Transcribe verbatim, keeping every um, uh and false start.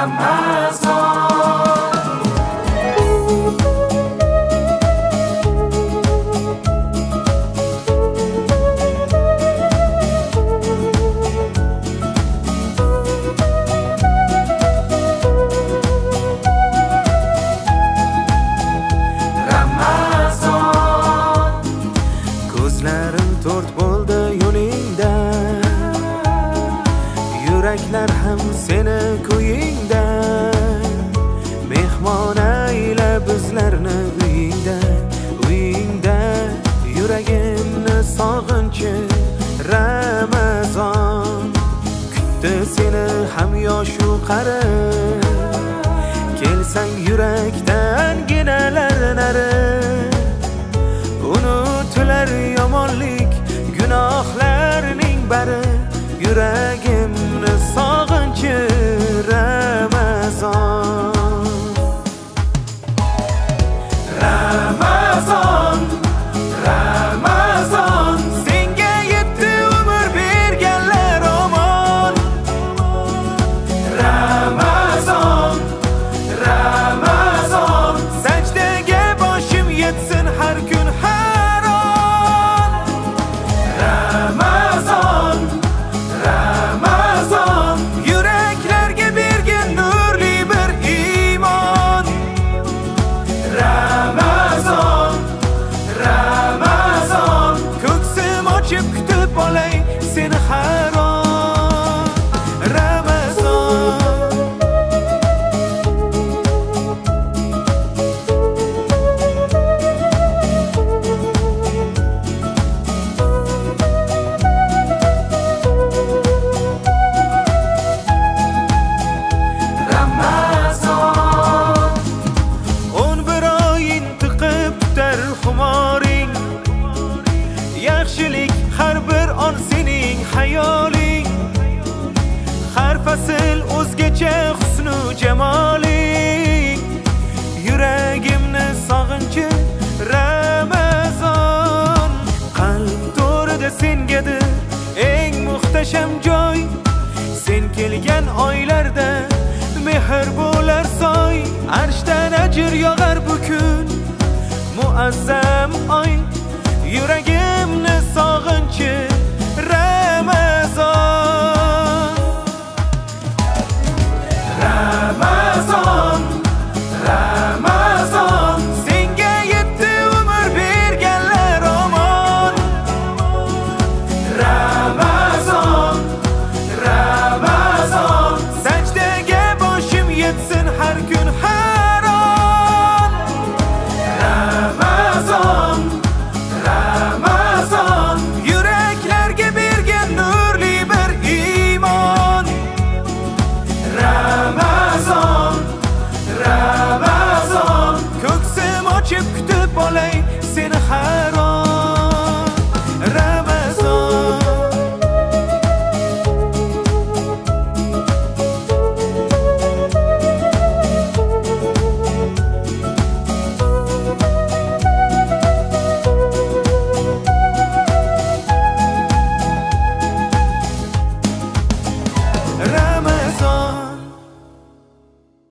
Yuraklar ham seni ko'yingda, mehmon ayla bizlarni uyingda, uyingda yuragimni sog'inchi Ramazon kutdi seni ham yoshu qari, kelsang yurakdan ginalar nari, unutilar yomonlik gunohlarning bari, yuragimni sog'inchi Ramazon. Ramazon, Ramazon, senga yetti umr berganlar omon. Ramazon, Ramazon, sajdaga boshim yetsin har kun har on. Ramazon, Ramazon, yuraklarga bergin nurli bir iymon. Ramazon, Ramazon, ko'ksim ochib kutib olay seni har on. Ramazon. Yaxshilik har bir on sening hayoling, har fasl o'zgacha husnu jamoling, yuragimni sog'inchi Ramazon. Qalb to'rida sengadir eng muhtasham joy, sen kelgan oylarda mehr bo'lar soy, arshdan ajr yog'ar bu kun muazzam oy, yuragimni sog'inchi